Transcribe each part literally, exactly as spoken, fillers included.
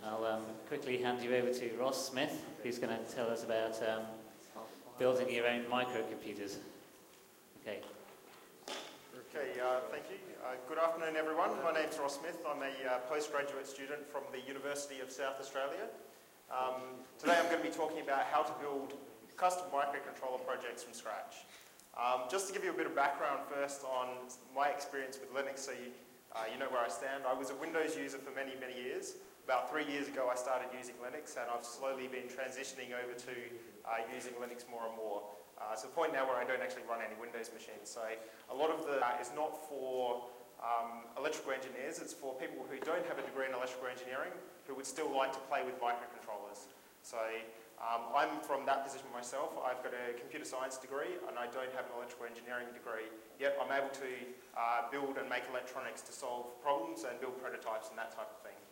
I'll um, quickly hand you over to Ross Smith, who's going to tell us about um, building your own microcomputers. Okay. Okay, uh, thank you. Uh, good afternoon, everyone. My name's Ross Smith. I'm a uh, postgraduate student from the University of South Australia. Um, today I'm going to be talking about how to build custom microcontroller projects from scratch. Um, just to give you a bit of background first on my experience with Linux, so you, uh, you know where I stand. I was a Windows user for many, many years. About three years ago I started using Linux, and I've slowly been transitioning over to uh, using Linux more and more. Uh, to the point now where I don't actually run any Windows machines. So a lot of the uh, is not for um, electrical engineers, it's for people who don't have a degree in electrical engineering who would still like to play with microcontrollers. So um, I'm from that position myself. I've got a computer science degree and I don't have an electrical engineering degree, yet I'm able to uh, build and make electronics to solve problems and build prototypes and that type of thing.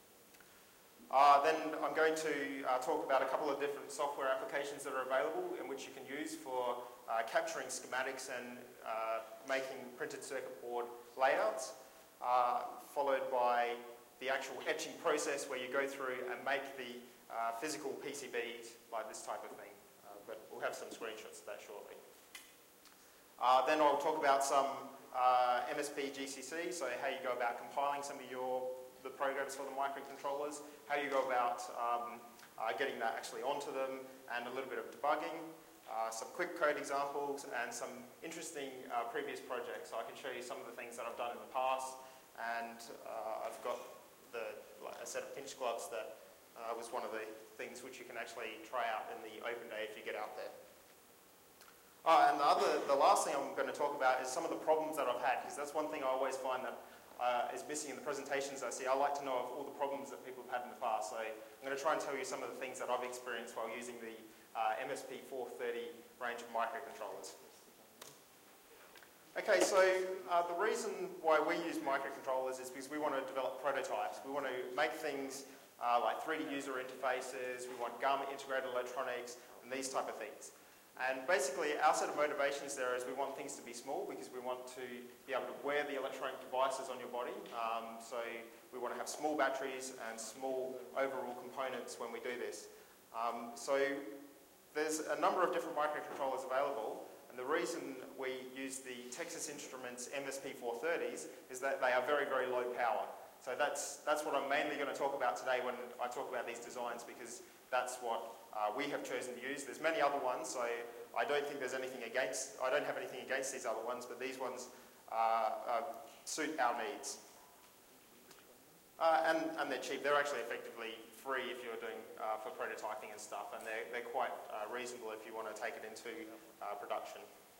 Uh, then I'm going to uh, talk about a couple of different software applications that are available in which you can use for uh, capturing schematics and uh, making printed circuit board layouts, uh, followed by the actual etching process where you go through and make the uh, physical P C Bs like this type of thing. Uh, but we'll have some screenshots of that shortly. Uh, then I'll talk about some uh, M S P G C C, so how you go about compiling some of your the programs for the microcontrollers, how you go about um, uh, getting that actually onto them, and a little bit of debugging, uh, some quick code examples, and some interesting uh, previous projects. So I can show you some of the things that I've done in the past, and uh, I've got the, like, a set of pinch gloves that uh, was one of the things which you can actually try out in the open day if you get out there. Uh, and the, other, the last thing I'm going to talk about is some of the problems that I've had, because that's one thing I always find that Uh, is missing in the presentations I see. I like to know of all the problems that people have had in the past. So I'm going to try and tell you some of the things that I've experienced while using the uh, M S P four thirty range of microcontrollers. Okay, so uh, the reason why we use microcontrollers is because we want to develop prototypes. We want to make things uh, like three D user interfaces, we want Gamma integrated electronics, and these type of things. And basically, our set of motivations there is we want things to be small because we want to be able to wear the electronic devices on your body. Um, so we want to have small batteries and small overall components when we do this. Um, so there's a number of different microcontrollers available. And the reason we use the Texas Instruments M S P four thirties is that they are very, very low power. So that's, that's what I'm mainly going to talk about today when I talk about these designs, because that's what uh, we have chosen to use. There's many other ones, so I don't think there's anything against, I don't have anything against these other ones, but these ones uh, uh, suit our needs. Uh, and, and they're cheap. They're actually effectively free if you're doing uh, for prototyping and stuff, and they're, they're quite uh, reasonable if you want to take it into uh, production.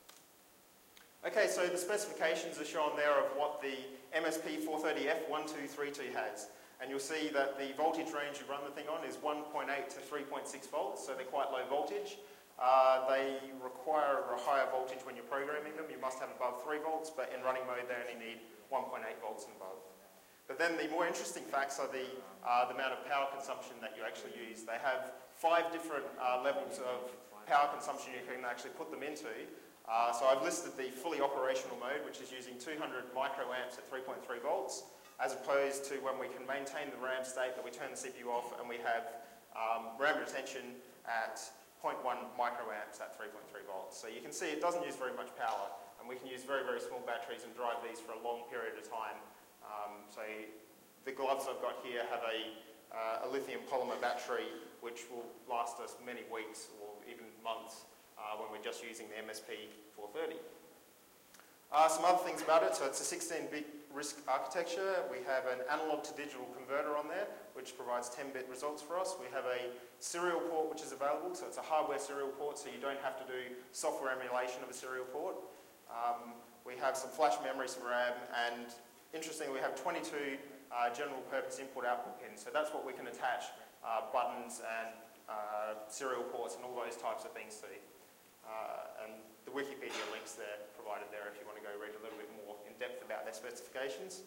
Okay, so the specifications are shown there of what the M S P four thirty F one two three two has. And you'll see that the voltage range you run the thing on is one point eight to three point six volts, so they're quite low voltage. Uh, they require a higher voltage when you're programming them. You must have above three volts, but in running mode they only need one point eight volts and above. But then the more interesting facts are the, uh, the amount of power consumption that you actually use. They have five different uh, levels of power consumption you can actually put them into. Uh, so I've listed the fully operational mode, which is using two hundred microamps at three point three volts, as opposed to when we can maintain the RAM state that we turn the C P U off and we have um, RAM retention at zero point one microamps at three point three volts. So you can see it doesn't use very much power, and we can use very, very small batteries and drive these for a long period of time. Um, so the gloves I've got here have a, uh, a lithium polymer battery which will last us many weeks or even months uh, when we're just using the M S P four thirty. Uh, some other things about it, so it's a sixteen bit RISC architecture. We have an analog to digital converter on there, which provides ten bit results for us. We have a serial port which is available, so it's a hardware serial port, so you don't have to do software emulation of a serial port. Um, we have some flash memory, some RAM, and interestingly we have twenty-two uh, general purpose input-output pins, so that's what we can attach uh, buttons and uh, serial ports and all those types of things to. Uh, and the Wikipedia links there provided there if you want to go read a little bit more in depth about their specifications.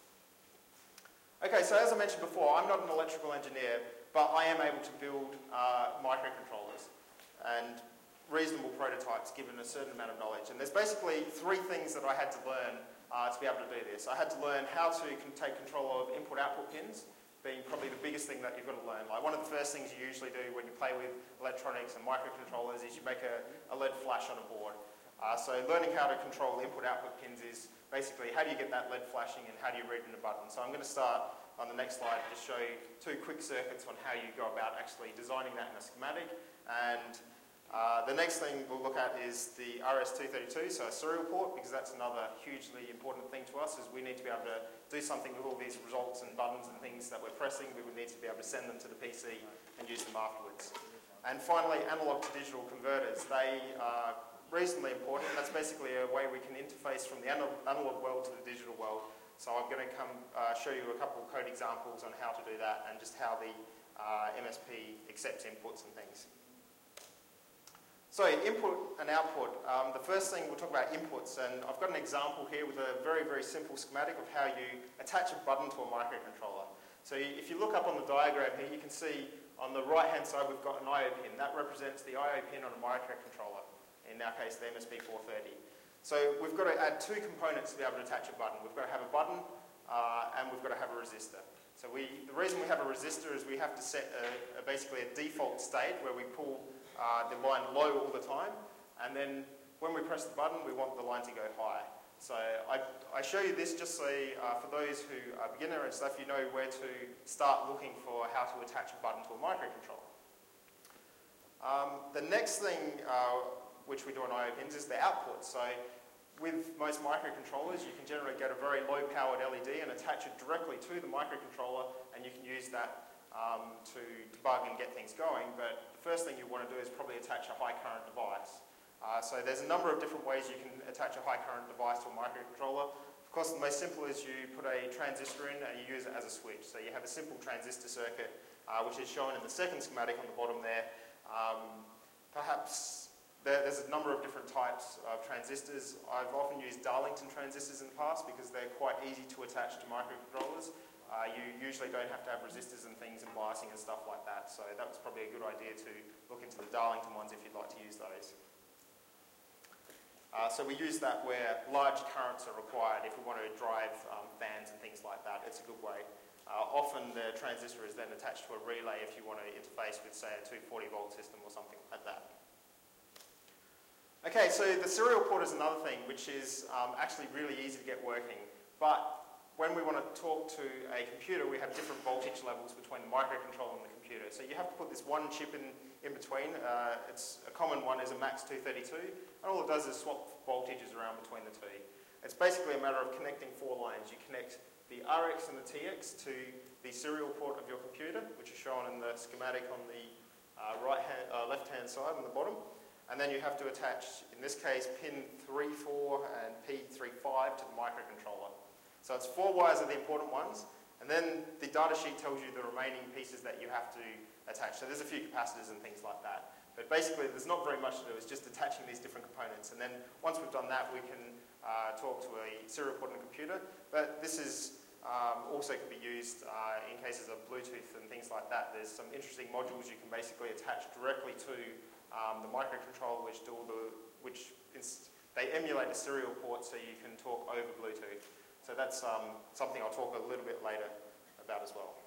Okay, so as I mentioned before, I'm not an electrical engineer, but I am able to build uh, microcontrollers and reasonable prototypes given a certain amount of knowledge. And there's basically three things that I had to learn uh, to be able to do this. I had to learn how to take control of input-output pins, being probably the biggest thing that you've got to learn. Like one of the first things you usually do when you play with electronics and microcontrollers is you make a, a L E D flash on a board. Uh, so learning how to control input-output pins is basically how do you get that L E D flashing and how do you read in a button. So I'm going to start on the next slide to just show you two quick circuits on how you go about actually designing that in a schematic. And uh, the next thing we'll look at is the R S two thirty-two, so a serial port, because that's another hugely important thing to us, is we need to be able to do something with all these results and buttons and things that we're pressing. We would need to be able to send them to the P C and use them afterwards. And finally, analog to digital converters. They are reasonably important. That's basically a way we can interface from the analog world to the digital world. So I'm going to come uh, show you a couple of code examples on how to do that and just how the uh, M S P accepts inputs and things. So input and output. Um, the first thing we'll talk about inputs, and I've got an example here with a very, very simple schematic of how you attach a button to a microcontroller. So if you look up on the diagram here, you can see on the right-hand side we've got an I O pin. That represents the I O pin on a microcontroller, in our case the M S P four thirty. So we've got to add two components to be able to attach a button. We've got to have a button uh, and we've got to have a resistor. So we, the reason we have a resistor is we have to set a, a basically a default state where we pull uh, the line low all the time, and then when we press the button we want the line to go high. So I, I show you this just so uh, for those who are beginner and stuff, you know where to start looking for how to attach a button to a microcontroller. Um, the next thing uh, which we do on I O pins is the output. So with most microcontrollers, you can generally get a very low-powered L E D and attach it directly to the microcontroller, and you can use that um, to debug and get things going. But the first thing you want to do is probably attach a high-current device. Uh, so there's a number of different ways you can attach a high-current device to a microcontroller. Of course, the most simple is you put a transistor in and you use it as a switch. So you have a simple transistor circuit, uh, which is shown in the second schematic on the bottom there. Um, perhaps there, there's a number of different types of transistors. I've often used Darlington transistors in the past because they're quite easy to attach to microcontrollers. Uh, you usually don't have to have resistors and things and biasing and stuff like that. So that was probably a good idea to look into the Darlington ones if you'd like to use those. Uh, so we use that where large currents are required if we want to drive um, fans and things like that. It's a good way. Uh, often the transistor is then attached to a relay if you want to interface with, say, a two forty volt system or something like that. Okay, so the serial port is another thing which is um, actually really easy to get working. But when we want to talk to a computer, we have different voltage levels between the microcontroller and the computer. So you have to put this one chip in, in between. Uh, it's a common one is a MAX two thirty-two, and all it does is swap voltages around between the two. It's basically a matter of connecting four lines. You connect the R X and the T X to the serial port of your computer, which is shown in the schematic on the uh, right hand, uh, left-hand side on the bottom. And then you have to attach, in this case, pin three four and P three five to the microcontroller. So it's four wires are the important ones, and then the data sheet tells you the remaining pieces that you have to attach. So there's a few capacitors and things like that. But basically, there's not very much to do. It's just attaching these different components. And then once we've done that, we can uh, talk to a serial port on a computer. But this is um, also can be used uh, in cases of Bluetooth and things like that. There's some interesting modules you can basically attach directly to um, the microcontroller, which do all the which they emulate a serial port, so you can talk over Bluetooth. So that's um, something I'll talk a little bit later about as well.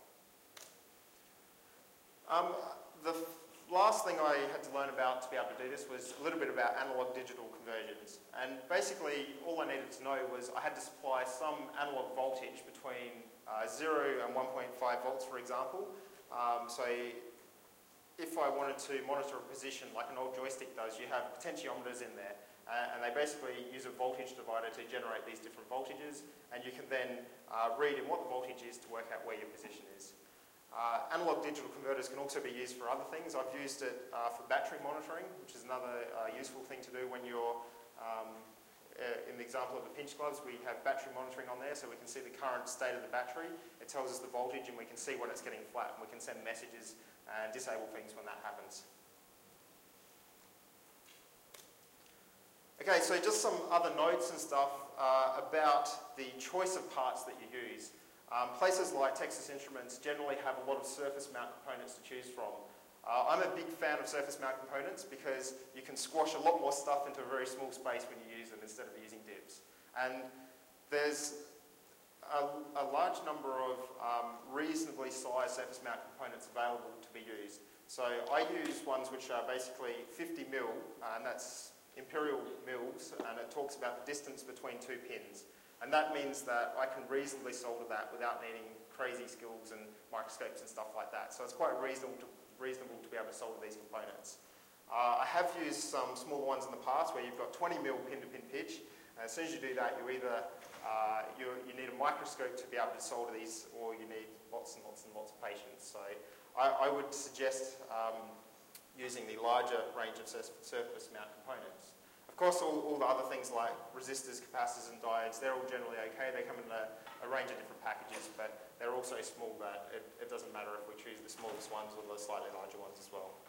Um, the last thing I had to learn about to be able to do this was a little bit about analog digital conversions. And basically all I needed to know was I had to supply some analog voltage between uh, zero and one point five volts, for example. Um, so if I wanted to monitor a position like an old joystick does, you have potentiometers in there. Uh, and they basically use a voltage divider to generate these different voltages, and you can then uh, read in what the voltage is to work out where your position is. Uh, analog digital converters can also be used for other things. I've used it uh, for battery monitoring, which is another uh, useful thing to do when you're, um, uh, in the example of the pinch gloves, we have battery monitoring on there, so we can see the current state of the battery. It tells us the voltage, and we can see when it's getting flat, and we can send messages and disable things when that happens. Okay, so just some other notes and stuff uh, about the choice of parts that you use. Um, places like Texas Instruments generally have a lot of surface mount components to choose from. Uh, I'm a big fan of surface mount components because you can squash a lot more stuff into a very small space when you use them instead of using divs. And there's a, a large number of um, reasonably sized surface mount components available to be used. So I use ones which are basically fifty mil, uh, and that's imperial mils, and it talks about the distance between two pins. And that means that I can reasonably solder that without needing crazy skills and microscopes and stuff like that. So it's quite reasonable to, reasonable to be able to solder these components. Uh, I have used some smaller ones in the past where you've got twenty mil pin-to-pin pitch. And as soon as you do that, you either uh, you, you need a microscope to be able to solder these, or you need lots and lots and lots of patience. So I, I would suggest um, using the larger range of surface mount components. Of course, all, all the other things like resistors, capacitors and diodes, they're all generally okay. They come in a, a range of different packages, but they're all so small that it, it doesn't matter if we choose the smallest ones or the slightly larger ones as well.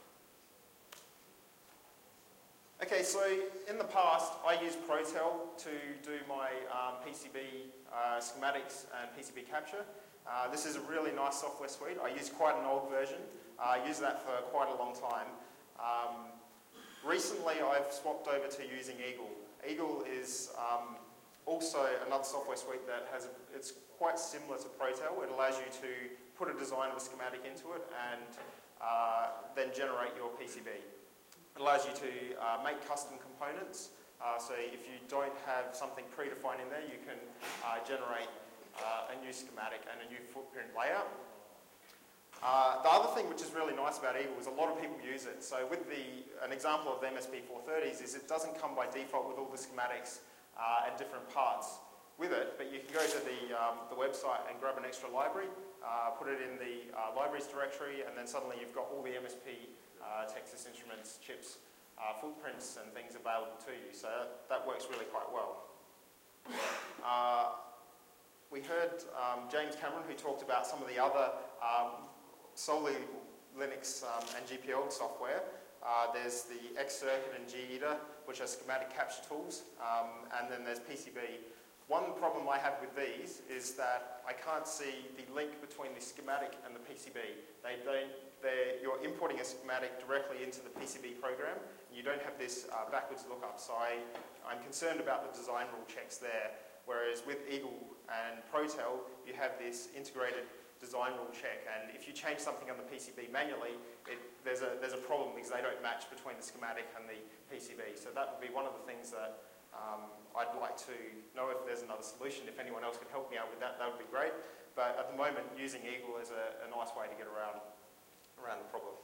Okay, so in the past, I used Protel to do my um, P C B uh, schematics and P C B capture. Uh, this is a really nice software suite. I use quite an old version. Uh, I used that for quite a long time. Um, recently, I've swapped over to using Eagle. Eagle is um, also another software suite that has, a, it's quite similar to Protel. It allows you to put a design of a schematic into it and uh, then generate your P C B. It allows you to uh, make custom components. Uh, so if you don't have something predefined in there, you can uh, generate uh, a new schematic and a new footprint layout. Uh, the other thing which is really nice about Eagle is a lot of people use it. So with the, an example of the M S P four thirties is it doesn't come by default with all the schematics uh, and different parts with it, but you can go to the, um, the website and grab an extra library, uh, put it in the uh, libraries directory, and then suddenly you've got all the M S P uh, Texas Instruments chips, uh, footprints and things available to you. So that, that works really quite well. Uh, we heard um, James Cameron, who talked about some of the other um, solely Linux um, and G P L software. Uh, there's the Xcircuit and G-Eater, which are schematic capture tools, um, and then there's P C B. One problem I have with these is that I can't see the link between the schematic and the P C B. They don't, you're importing a schematic directly into the P C B program, and you don't have this uh, backwards lookup. So I, I'm concerned about the design rule checks there, whereas with Eagle and Protel, you have this integrated design rule check, and if you change something on the P C B manually, it, there's, a, there's a problem because they don't match between the schematic and the P C B. So that would be one of the things that um, I'd like to know if there's another solution. If anyone else can help me out with that, that would be great. But at the moment, using Eagle is a, a nice way to get around, around the problem.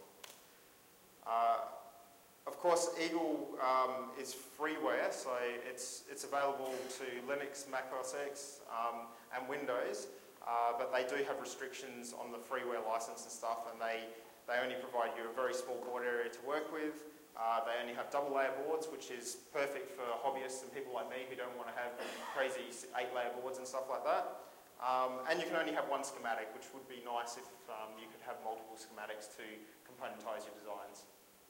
Uh, of course, Eagle um, is freeware, so it's, it's available to Linux, Mac O S X, um, and Windows. Uh, but they do have restrictions on the freeware license and stuff, and they, they only provide you a very small board area to work with. Uh, they only have double layer boards, which is perfect for hobbyists and people like me who don't want to have crazy eight layer boards and stuff like that. Um, and you can only have one schematic, which would be nice if um, you could have multiple schematics to componentize your designs.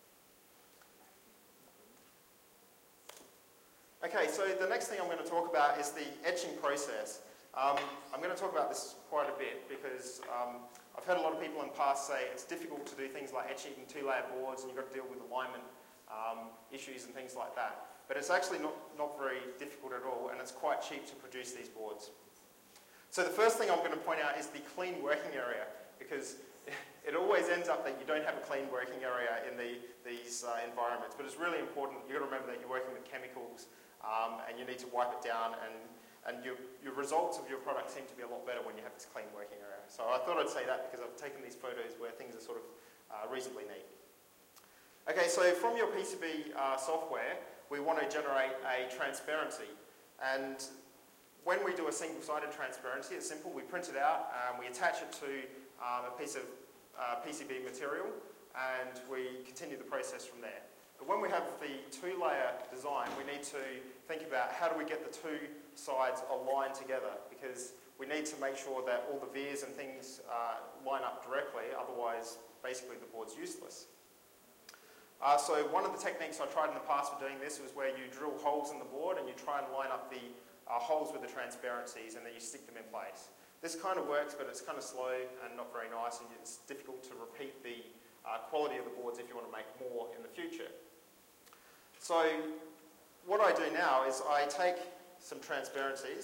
Okay, so the next thing I'm going to talk about is the etching process. Um, I'm going to talk about this quite a bit because um, I've heard a lot of people in the past say it's difficult to do things like etching two-layer boards and you've got to deal with alignment um, issues and things like that. But it's actually not, not very difficult at all, and it's quite cheap to produce these boards. So the first thing I'm going to point out is the clean working area, because it always ends up that you don't have a clean working area in the, these uh, environments. But it's really important. You've got to remember that you're working with chemicals um, and you need to wipe it down, and And your, your results of your product seem to be a lot better when you have this clean working area. So I thought I'd say that because I've taken these photos where things are sort of uh, reasonably neat. Okay, so from your P C B uh, software, we want to generate a transparency. And when we do a single-sided transparency, it's simple. We print it out, and we attach it to um, a piece of uh, P C B material, and we continue the process from there. But when we have the two-layer design, we need to think about how do we get the two sides aligned together, because we need to make sure that all the vias and things uh, line up directly, otherwise basically the board's useless. Uh, so one of the techniques I tried in the past for doing this was where you drill holes in the board and you try and line up the uh, holes with the transparencies and then you stick them in place. This kind of works, but it's kind of slow and not very nice, and it's difficult to repeat the uh, quality of the boards if you want to make more in the future. So what I do now is I take some transparencies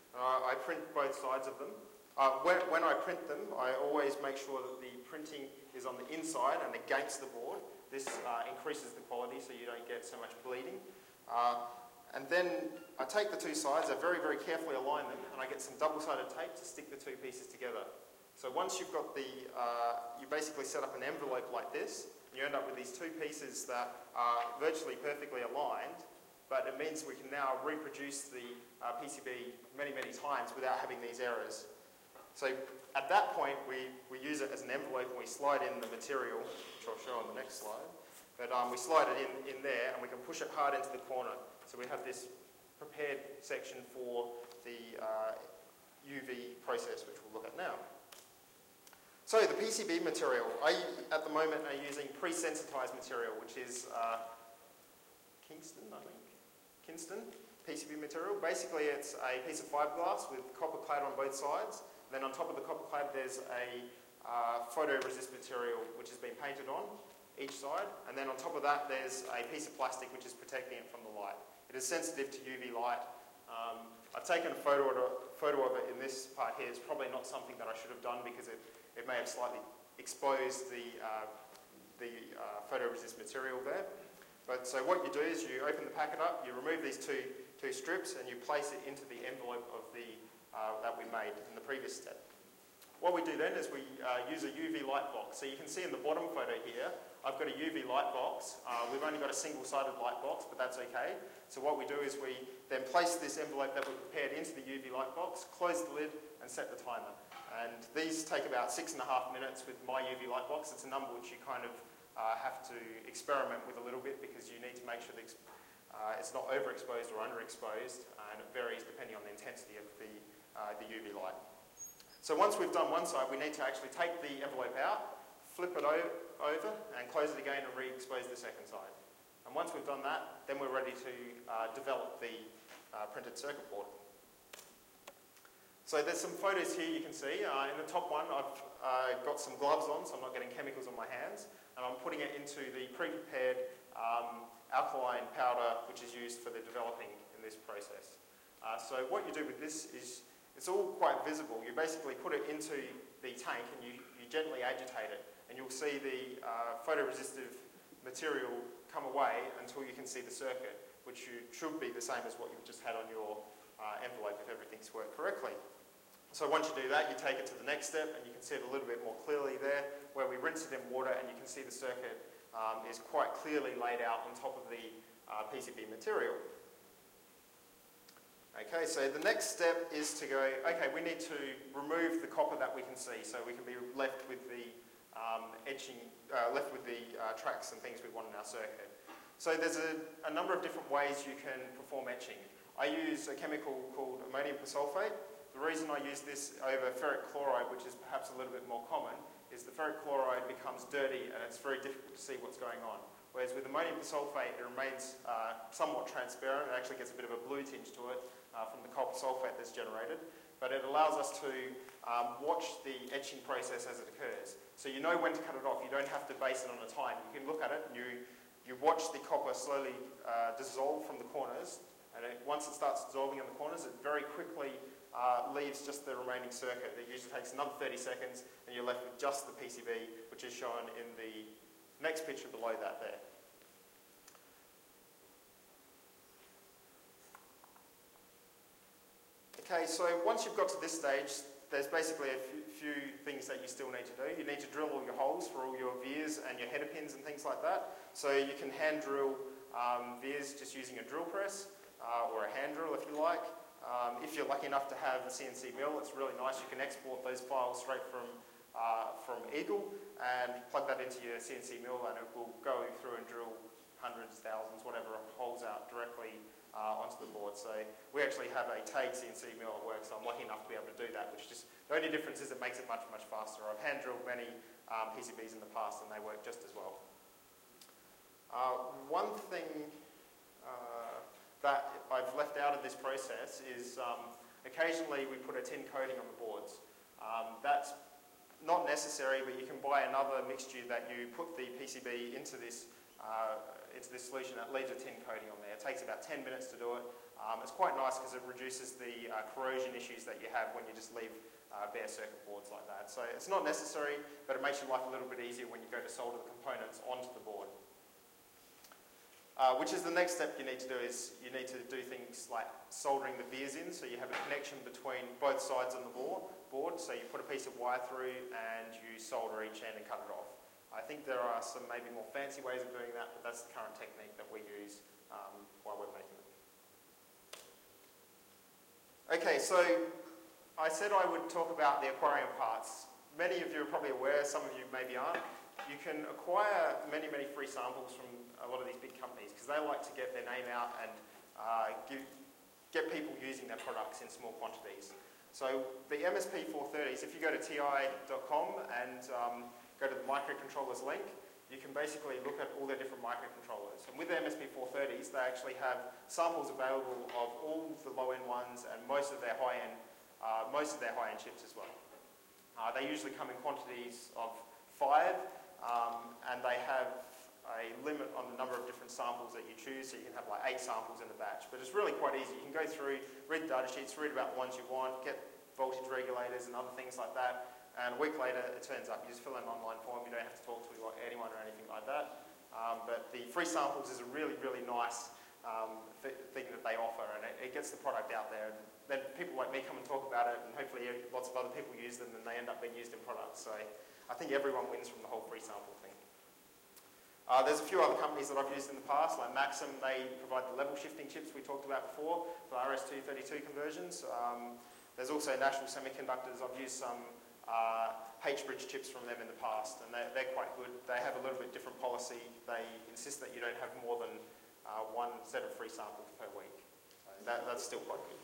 Uh, I print both sides of them. Uh, when, when I print them, I always make sure that the printing is on the inside and against the board. This uh, increases the quality so you don't get so much bleeding. Uh, and then I take the two sides, I very, very carefully align them, and I get some double-sided tape to stick the two pieces together. So once you've got the, uh, you basically set up an envelope like this, you end up with these two pieces that are virtually perfectly aligned, but it means we can now reproduce the uh, P C B many, many times without having these errors. So at that point, we, we use it as an envelope and we slide in the material, which I'll show on the next slide. But um, we slide it in, in there and we can push it hard into the corner. So we have this prepared section for the uh, U V process, which we'll look at now. So the P C B material, I, at the moment, are using pre-sensitized material, which is uh, Kingston, I think. Kingston P C B material. Basically, it's a piece of fiberglass with copper clad on both sides. Then on top of the copper clad, there's a uh, photoresist material which has been painted on each side. And then on top of that, there's a piece of plastic which is protecting it from the light. It is sensitive to U V light. Um, I've taken a photo of, it, photo of it in this part here. It's probably not something that I should have done because it, it may have slightly exposed the, uh, the uh, photoresist material there. But so what you do is you open the packet up, you remove these two, two strips and you place it into the envelope of the, uh, that we made in the previous step. What we do then is we uh, use a U V light box. So you can see in the bottom photo here, I've got a U V light box. Uh, we've only got a single-sided light box, but that's okay. So what we do is we then place this envelope that we prepared into the U V light box, close the lid and set the timer. And these take about six and a half minutes with my U V light box. It's a number which you kind of uh, have to experiment with a little bit because you need to make sure that uh, it's not overexposed or underexposed, and it varies depending on the intensity of the, uh, the U V light. So once we've done one side, we need to actually take the envelope out, flip it over and close it again and re-expose the second side. And once we've done that, then we're ready to uh, develop the uh, printed circuit board. So there's some photos here you can see. Uh, in the top one, I've uh, got some gloves on, so I'm not getting chemicals on my hands, and I'm putting it into the pre-prepared um, alkaline powder, which is used for the developing in this process. Uh, so what you do with this is, it's all quite visible. You basically put it into the tank and you, you gently agitate it, and you'll see the uh, photoresistive material come away until you can see the circuit, which you, should be the same as what you've just had on your uh, envelope if everything's worked correctly. So once you do that, you take it to the next step and you can see it a little bit more clearly there, where we rinse it in water and you can see the circuit um, is quite clearly laid out on top of the uh, P C B material. Okay, so the next step is to go, okay, we need to remove the copper that we can see, so we can be left with the um, etching, uh, left with the uh, tracks and things we want in our circuit. So there's a, a number of different ways you can perform etching. I use a chemical called ammonium persulfate. The reason I use this over ferric chloride, which is perhaps a little bit more common, is the ferric chloride becomes dirty and it's very difficult to see what's going on. Whereas with ammonium persulfate, it remains uh, somewhat transparent. It actually gets a bit of a blue tinge to it uh, from the copper sulfate that's generated. But it allows us to um, watch the etching process as it occurs. So you know when to cut it off. You don't have to base it on a time. You can look at it and you, you watch the copper slowly uh, dissolve from the corners. And it, once it starts dissolving in the corners, it very quickly uh, leaves just the remaining circuit. It usually takes another thirty seconds and you're left with just the P C B, which is shown in the next picture below that there. Okay, so once you've got to this stage, there's basically a few, few things that you still need to do. You need to drill all your holes for all your vias and your header pins and things like that. So you can hand drill um, vias just using a drill press uh, or a hand drill if you like. Um, if you're lucky enough to have a C N C mill, it's really nice. You can export those files straight from Uh, from Eagle and plug that into your C N C mill and it will go through and drill hundreds, thousands, whatever holes out directly uh, onto the board. So we actually have a TAG C N C mill at work, so I'm lucky enough to be able to do that, which just, the only difference is it makes it much, much faster. I've hand drilled many um, P C Bs in the past and they work just as well. Uh, one thing uh, that I've left out of this process is um, occasionally we put a tin coating on the boards. Um, that's not necessary, but you can buy another mixture that you put the P C B into this uh, into this solution that leaves a tin coating on there. It takes about ten minutes to do it. Um, it's quite nice because it reduces the uh, corrosion issues that you have when you just leave uh, bare circuit boards like that. So it's not necessary, but it makes your life a little bit easier when you go to solder the components onto the board. Uh, which is the next step you need to do is you need to do things like soldering the vias in, so you have a connection between both sides on the board, board. So you put a piece of wire through and you solder each end and cut it off. I think there are some maybe more fancy ways of doing that, but that's the current technique that we use um, while we're making it. Okay, so I said I would talk about the aquarium parts. Many of you are probably aware, some of you maybe aren't. You can acquire many, many free samples from a lot of these big companies because they like to get their name out and uh, give, get people using their products in small quantities. So the M S P four thirties, if you go to T I dot com and um, go to the microcontrollers link, you can basically look at all their different microcontrollers. And with the M S P four thirties, they actually have samples available of all the low-end ones and most of their high-end, uh, most of their high-end chips as well. Uh, they usually come in quantities of five, um, and they have a limit on the number of different samples that you choose, so you can have like eight samples in a batch. But it's really quite easy. You can go through, read the data sheets, read about the ones you want, get voltage regulators and other things like that, and a week later it turns up. You just fill in an online form, you don't have to talk to anyone or anything like that. Um, but the free samples is a really, really nice um, thing that they offer, and it, it gets the product out there. And then people like me come and talk about it, and hopefully lots of other people use them, and they end up being used in products. So I think everyone wins from the whole free sample thing. Uh, there's a few other companies that I've used in the past, like Maxim. They provide the level shifting chips we talked about before for R S two thirty-two conversions. Um, there's also National Semiconductors. I've used some uh, H-bridge chips from them in the past, and they're, they're quite good. They have a little bit different policy. They insist that you don't have more than uh, one set of free samples per week. So that, that's still quite good.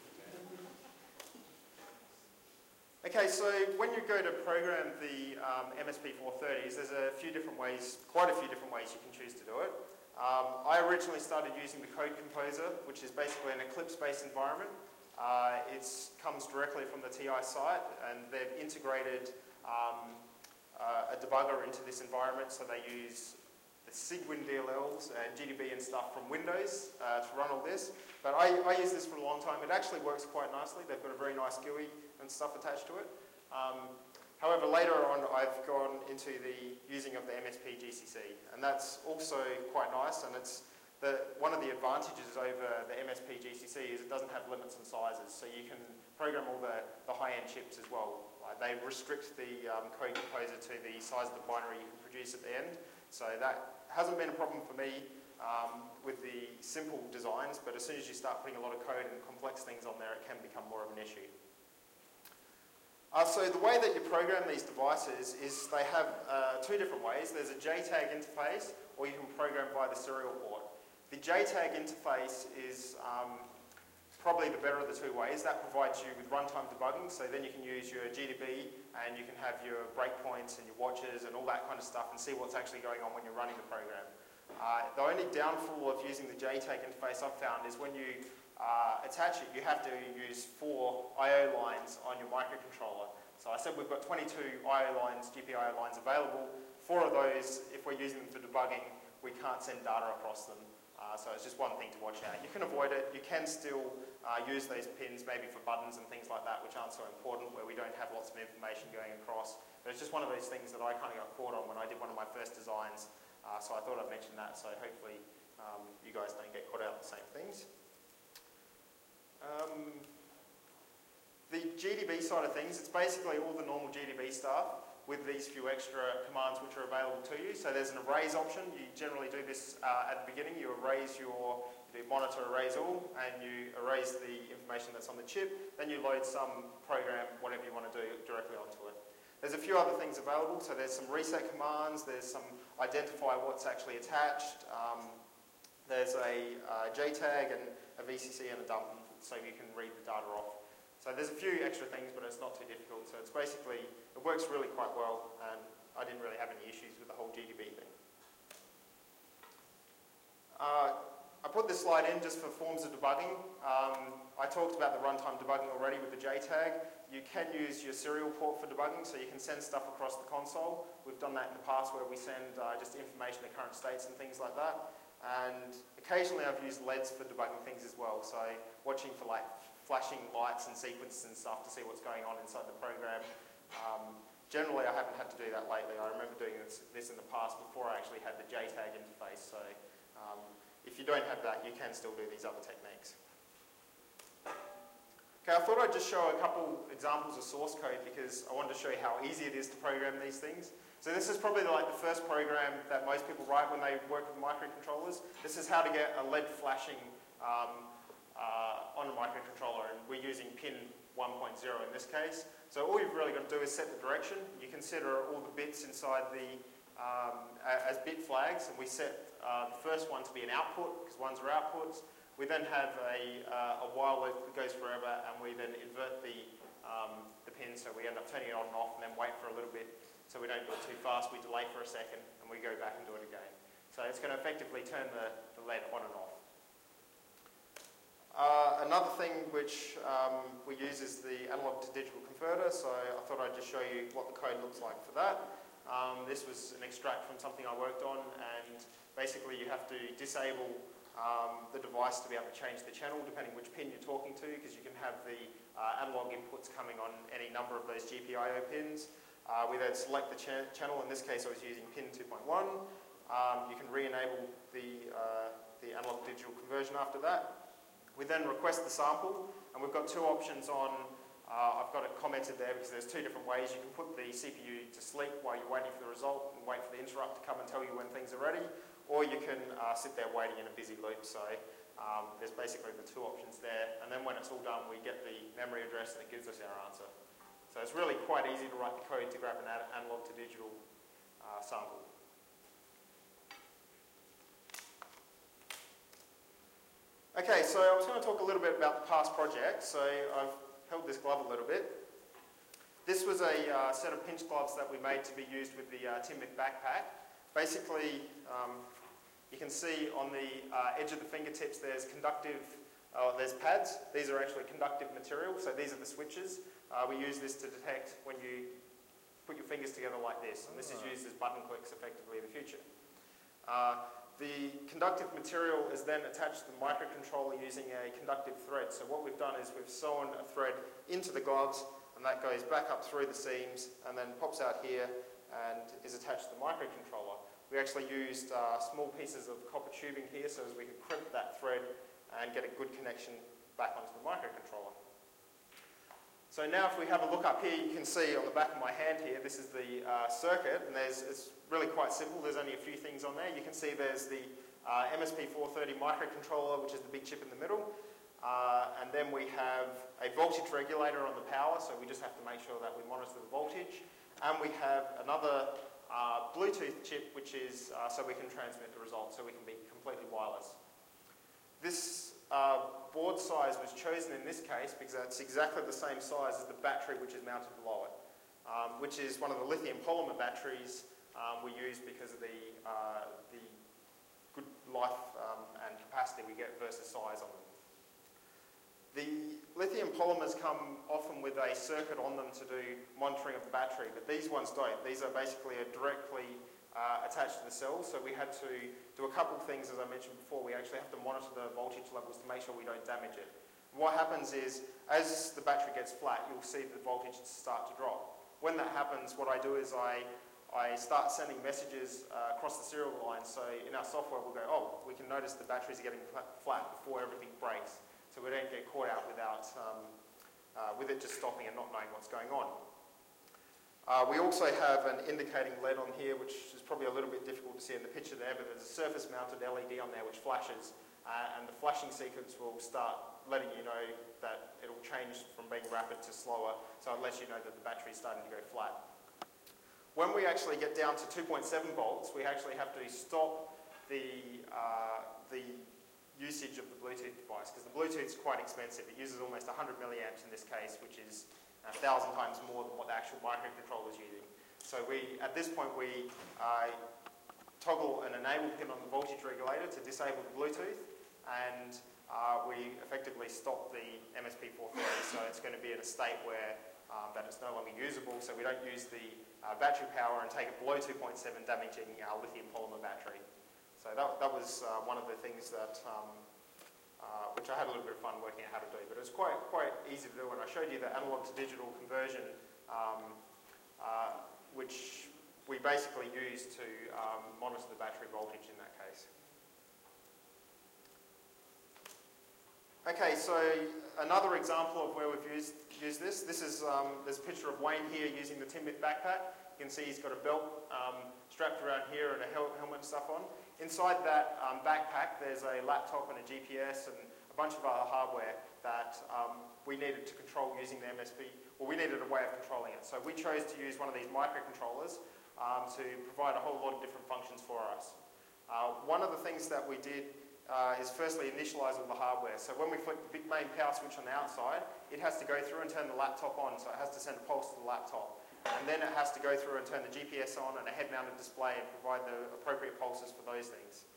Okay, so when you go to program the um, M S P four thirties, there's a few different ways, quite a few different ways you can choose to do it. Um, I originally started using the Code Composer, which is basically an Eclipse-based environment. Uh, it comes directly from the T I site, and they've integrated um, uh, a debugger into this environment, so they use the Cygwin D L Ls and G D B and stuff from Windows uh, to run all this. But I, I use this for a long time. It actually works quite nicely. They've got a very nice G U I and stuff attached to it. Um, however, later on, I've gone into the using of the M S P G C C, and that's also quite nice. And it's the, one of the advantages over the M S P G C C is it doesn't have limits and sizes, so you can program all the, the high-end chips as well. Like they restrict the um, Code Composer to the size of the binary you can produce at the end. So that hasn't been a problem for me um, with the simple designs, but as soon as you start putting a lot of code and complex things on there, it can become more of an issue. Uh, so the way that you program these devices is they have uh, two different ways. There's a J TAG interface, or you can program via the serial port. The J TAG interface is um, probably the better of the two ways. That provides you with runtime debugging, so then you can use your G D B and you can have your breakpoints and your watches and all that kind of stuff and see what's actually going on when you're running the program. Uh, the only downfall of using the J TAG interface I've found is when you uh, attach it, you have to use four I O lines on your microcontroller. So I said we've got twenty-two I O lines, G P I O lines available. Four of those, if we're using them for debugging, we can't send data across them. Uh, so it's just one thing to watch out. You can avoid it. You can still uh, use those pins maybe for buttons and things like that, which aren't so important, where we don't have lots of information going across. But it's just one of those things that I kind of got caught on when I did one of my first designs. Uh, so I thought I'd mention that, so hopefully um, you guys don't get caught out on the same things. Um, the G D B side of things, it's basically all the normal G D B stuff with these few extra commands which are available to you. So there's an erase option. You generally do this uh, at the beginning. You erase your the monitor erase all, and you erase the information that's on the chip. Then you load some program, whatever you want to do, directly onto it. There's a few other things available. So there's some reset commands. There's some identify what's actually attached. Um, there's a uh, J TAG and a V C C and a dump, so you can read the data off. So there's a few extra things, but it's not too difficult. So it's basically, it works really quite well, and I didn't really have any issues with the whole G D B thing. Uh, I put this slide in just for forms of debugging. Um, I talked about the runtime debugging already with the J TAG. You can use your serial port for debugging, so you can send stuff across the console. We've done that in the past where we send uh, just information to current states and things like that. and occasionally I've used L E Ds for debugging things as well, so watching for like flashing lights and sequences and stuff to see what's going on inside the program. Um, generally I haven't had to do that lately. I remember doing this, this in the past before I actually had the J TAG interface, so um, if you don't have that, you can still do these other techniques. Okay, I thought I'd just show a couple examples of source code because I wanted to show you how easy it is to program these things. So this is probably like the first program that most people write when they work with microcontrollers. This is how to get a L E D flashing um, uh, on a microcontroller, and we're using pin one point zero in this case. So all you've really got to do is set the direction. You consider all the bits inside the um, as bit flags, and we set uh, the first one to be an output because ones are outputs. We then have a, uh, a while loop that goes forever, and we then invert the, um, the pin, so we end up turning it on and off, and then wait for a little bit so we don't do it too fast. We delay for a second, and we go back and do it again. So it's going to effectively turn the, the L E D on and off. Uh, another thing which um, we use is the analog to digital converter, so I thought I'd just show you what the code looks like for that. Um, this was an extract from something I worked on, and basically you have to disable Um, the device to be able to change the channel depending which pin you're talking to, because you can have the uh, analog inputs coming on any number of those G P I O pins. Uh, we then select the cha channel. In this case I was using pin two point one. Um, you can re-enable the, uh, the analog digital conversion after that. We then request the sample, and we've got two options on, uh, I've got it commented there because there's two different ways. You can put the C P U to sleep while you're waiting for the result and wait for the interrupt to come and tell you when things are ready. Or you can uh, sit there waiting in a busy loop. So um, there's basically the two options there. And then when it's all done, we get the memory address and it gives us our answer. So it's really quite easy to write the code to grab an analog to digital uh, sample. Okay, so I was going to talk a little bit about the past project. So I've held this glove a little bit. This was a uh, set of pinch gloves that we made to be used with the uh, Timbuk backpack. Basically, um, you can see on the uh, edge of the fingertips there's conductive, uh, there's pads. These are actually conductive material, so these are the switches. Uh, we use this to detect when you put your fingers together like this, and this is used as button clicks effectively in the future. Uh, the conductive material is then attached to the microcontroller using a conductive thread. So what we've done is we've sewn a thread into the gloves, and that goes back up through the seams and then pops out here and is attached to the microcontroller. We actually used uh, small pieces of copper tubing here so as we could crimp that thread and get a good connection back onto the microcontroller. So now if we have a look up here, you can see on the back of my hand here, this is the uh, circuit, and there's, it's really quite simple. There's only a few things on there. You can see there's the uh, M S P four thirty microcontroller, which is the big chip in the middle. Uh, and then we have a voltage regulator on the power, so we just have to make sure that we monitor the voltage. And we have another uh, Bluetooth chip, which is uh, so we can transmit the results, so we can be completely wireless. This uh, board size was chosen in this case because it's exactly the same size as the battery which is mounted below it, um, which is one of the lithium polymer batteries um, we use because of the, uh, the good life um, and capacity we get versus size on them. The lithium polymers come often with a circuit on them to do monitoring of the battery, but these ones don't. These are basically are directly uh, attached to the cells, so we had to do a couple of things, as I mentioned before. We actually have to monitor the voltage levels to make sure we don't damage it. And what happens is, as the battery gets flat, you'll see the voltage start to drop. When that happens, what I do is I, I start sending messages uh, across the serial line, so in our software we'll go, oh, we can notice the batteries are getting flat before everything breaks. So we don't get caught out without, um, uh, with it just stopping and not knowing what's going on. Uh, we also have an indicating L E D on here, which is probably a little bit difficult to see in the picture there, but there's a surface-mounted L E D on there which flashes, uh, and the flashing sequence will start letting you know that it'll change from being rapid to slower, so it lets you know that the battery's starting to go flat. When we actually get down to two point seven volts, we actually have to stop the, uh, the usage of the Bluetooth device, because the Bluetooth is quite expensive. It uses almost one hundred milliamps in this case, which is a thousand times more than what the actual microcontroller is using. So we, at this point, we uh, toggle an enable pin on the voltage regulator to disable the Bluetooth, and uh, we effectively stop the M S P four thirty. So it's going to be in a state where um, that it's no longer usable, so we don't use the uh, battery power and take it below two point seven, damaging our lithium polymer battery. So that, that was uh, one of the things that, um, uh, which I had a little bit of fun working out how to do, but it was quite, quite easy to do, and I showed you the analog to digital conversion, um, uh, which we basically use to um, monitor the battery voltage in that case. Okay, so another example of where we've used, used this, this is, um, there's a picture of Wayne here using the Tinmouth backpack. You can see he's got a belt um, strapped around here and a hel helmet and stuff on. Inside that um, backpack, there's a laptop and a G P S and a bunch of other hardware that um, we needed to control using the M S P, well, we needed a way of controlling it. So we chose to use one of these microcontrollers um, to provide a whole lot of different functions for us. Uh, one of the things that we did uh, is firstly initialize all the hardware. So when we flick the big main power switch on the outside, it has to go through and turn the laptop on, so it has to send a pulse to the laptop. And then it has to go through and turn the G P S on and a head-mounted display and provide the appropriate pulses for those things.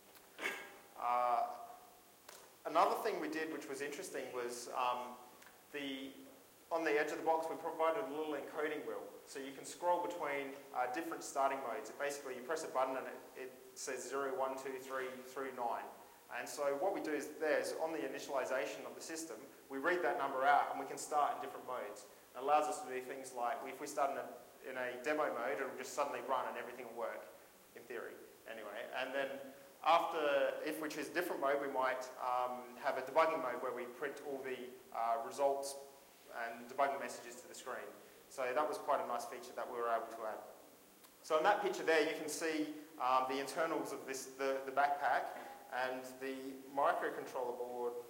Uh, another thing we did, which was interesting, was um, the on the edge of the box we provided a little encoding wheel. So you can scroll between uh, different starting modes. It basically, you press a button and it, it says zero, one, two, three, through nine. And so what we do is there's on the initialization of the system, we read that number out and we can start in different modes. It allows us to do things like, if we start in a, in a demo mode, it'll just suddenly run and everything will work, in theory, anyway. And then after, if we choose a different mode, we might um, have a debugging mode where we print all the uh, results and debugging messages to the screen. So that was quite a nice feature that we were able to add. So in that picture there, you can see um, the internals of this, the, the backpack, and the microcontroller board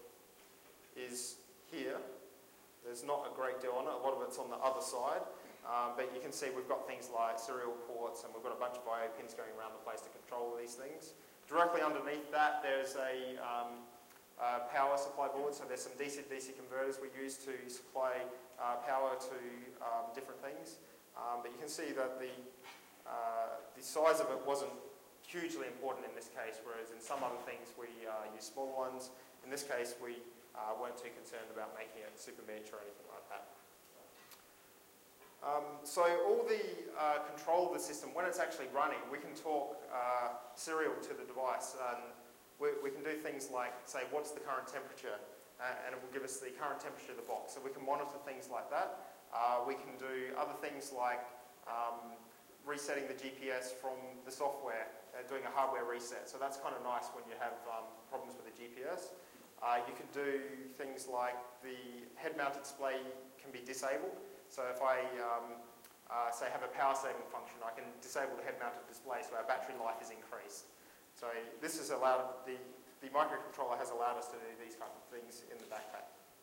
is here. There's not a great deal on it, a lot of it's on the other side, um, but you can see we've got things like serial ports and we've got a bunch of I O pins going around the place to control these things. Directly underneath that there's a um, uh, power supply board, so there's some D C to D C converters we use to supply uh, power to um, different things, um, but you can see that the, uh, the size of it wasn't hugely important in this case, whereas in some other things we uh, use small ones. In this case we Uh, weren't too concerned about making it super miniature or anything like that. Um, so all the uh, control of the system, when it's actually running, we can talk uh, serial to the device. And we, we can do things like say, what's the current temperature? Uh, and it will give us the current temperature of the box. So we can monitor things like that. Uh, we can do other things like um, resetting the G P S from the software, uh, doing a hardware reset. So that's kind of nice when you have um, problems with the G P S. Uh, you can do things like the head-mounted display can be disabled. So if I, um, uh, say, have a power-saving function, I can disable the head-mounted display so our battery life is increased. So this has allowed, the, the microcontroller has allowed us to do these kinds of things in the backpack.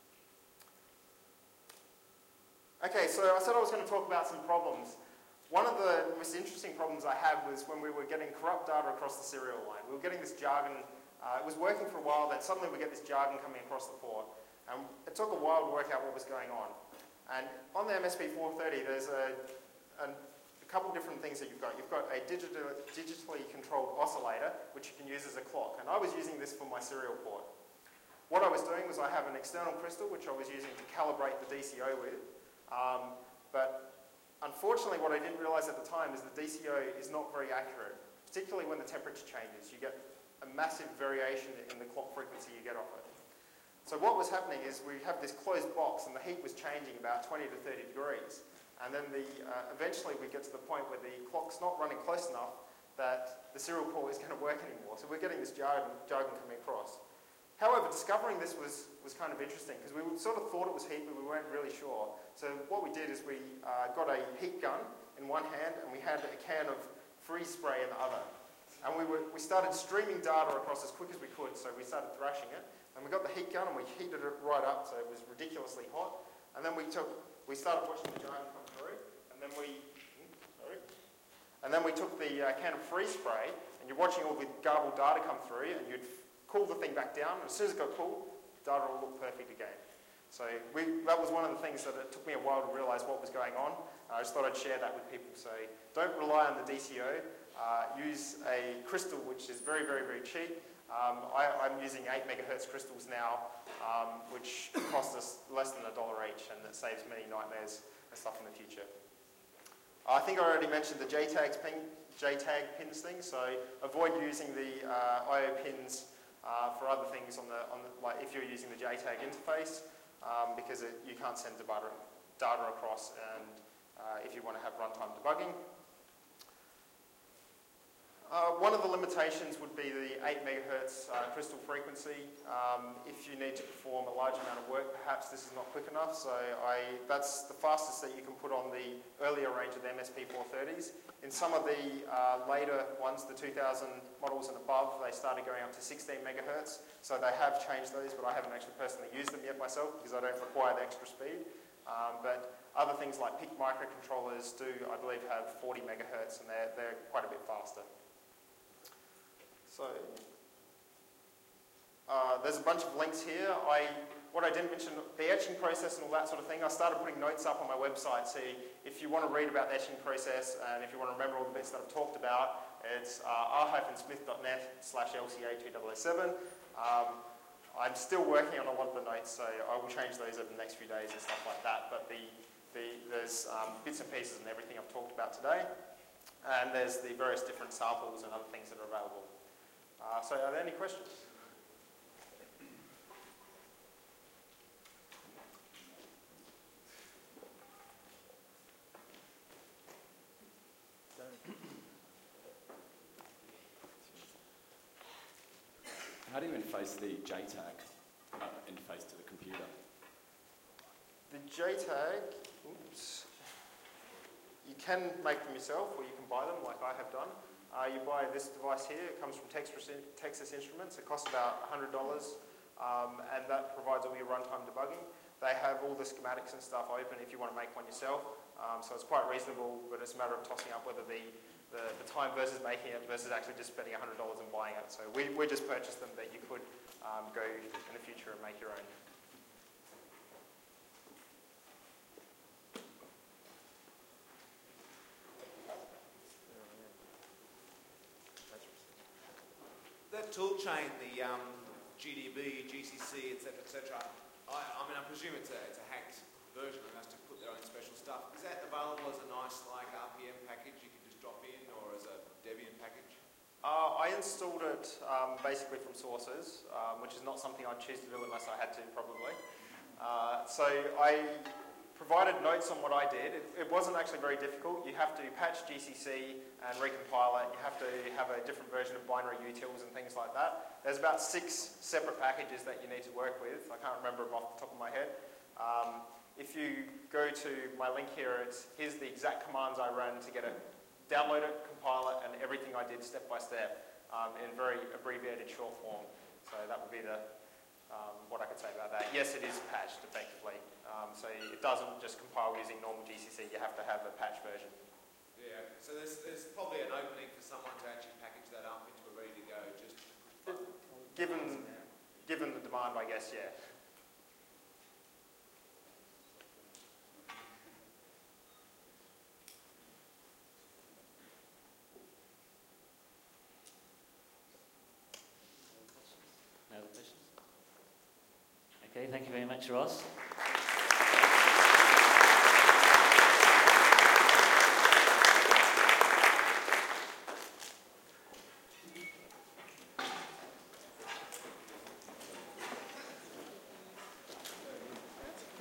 Okay, so I said I was going to talk about some problems. One of the most interesting problems I had was when we were getting corrupt data across the serial line. We were getting this jargon. Uh, it was working for a while, then suddenly we get this jargon coming across the port. And it took a while to work out what was going on. And on the M S P four thirty, there's a, a, a couple different things that you've got. You've got a digital, digitally controlled oscillator, which you can use as a clock. And I was using this for my serial port. What I was doing was I have an external crystal, which I was using to calibrate the D C O with. Um, but unfortunately, what I didn't realize at the time is the D C O is not very accurate, particularly when the temperature changes. You get a massive variation in the clock frequency you get off it. So what was happening is we have this closed box and the heat was changing about twenty to thirty degrees. And then the, uh, eventually we get to the point where the clock's not running close enough that the serial port is going to work anymore. So we're getting this jargon, jargon coming across. However, discovering this was, was kind of interesting because we sort of thought it was heat, but we weren't really sure. So what we did is we uh, got a heat gun in one hand and we had a can of freeze spray in the other. And we, were, we started streaming data across as quick as we could, so we started thrashing it. And we got the heat gun and we heated it right up, so it was ridiculously hot. And then we took, we started watching the jargon come through, and then we, sorry, and then we took the uh, can of freeze spray, and you're watching all the garbled data come through, and you'd cool the thing back down, and as soon as it got cool, data will look perfect again. So we, that was one of the things that it took me a while to realise what was going on. I just thought I'd share that with people. So don't rely on the D C O. Uh, use a crystal which is very, very, very cheap. Um, I, I'm using eight megahertz crystals now, um, which cost us less than a dollar each, and it saves many nightmares and stuff in the future. I think I already mentioned the J TAGs pin, J TAG pins thing, so avoid using the uh, I O pins uh, for other things on the, on the, like if you're using the J TAG interface, um, because it, you can't send data, data across, and uh, if you want to have runtime debugging. Uh, one of the limitations would be the eight megahertz uh, crystal frequency. Um, if you need to perform a large amount of work, perhaps this is not quick enough. So I, that's the fastest that you can put on the earlier range of the M S P four thirties. In some of the uh, later ones, the two thousand models and above, they started going up to sixteen megahertz. So they have changed those, but I haven't actually personally used them yet myself because I don't require the extra speed. Um, but other things like P I C microcontrollers do, I believe, have forty megahertz, and they're, they're quite a bit faster. So, uh, there's a bunch of links here. I, what I didn't mention, the etching process and all that sort of thing, I started putting notes up on my website. So if you want to read about the etching process and if you want to remember all the bits that I've talked about, it's uh, r dash smith dot net slash L C A two thousand seven. Um, I'm still working on a lot of the notes, so I will change those over the next few days and stuff like that. But the, the, there's um, bits and pieces and everything I've talked about today. And there's the various different samples and other things that are available. Uh, so are there any questions? How do you interface the J TAG uh, interface to the computer? The J TAG, oops, you can make them yourself or you can buy them like I have done. Uh, you buy this device here, it comes from Texas, Texas Instruments, it costs about one hundred dollars, um, and that provides all your runtime debugging. They have all the schematics and stuff open if you want to make one yourself, um, so it's quite reasonable, but it's a matter of tossing up whether the, the, the time versus making it versus actually just spending one hundred dollars and buying it. So we, we just purchased them, but you could um, go in the future and make your own. That tool chain, the um, G D B, G C C, et cetera, et cetera. I, I mean, I presume it's a, it's a hacked version and has to put their own special stuff. Is that available as a nice, like, R P M package you can just drop in, or as a Debian package? Uh, I installed it um, basically from sources, um, which is not something I'd choose to do unless I had to, probably. Uh, so I provided notes on what I did. It, it wasn't actually very difficult. You have to patch G C C and recompile it. You have to have a different version of binary utils and things like that. There's about six separate packages that you need to work with. I can't remember them off the top of my head. Um, if you go to my link here, it's, here's the exact commands I ran to get it, download it, compile it, and everything I did step by step um, in very abbreviated short form. So that would be the Um, what I could say about that. Yes, it is patched effectively. Um, so it doesn't just compile using normal G C C, you have to have a patch version. Yeah, so there's, there's probably an opening for someone to actually package that up into a ready to go, just Given, given the demand, I guess, yeah. No other questions? Okay, thank you very much, Ross.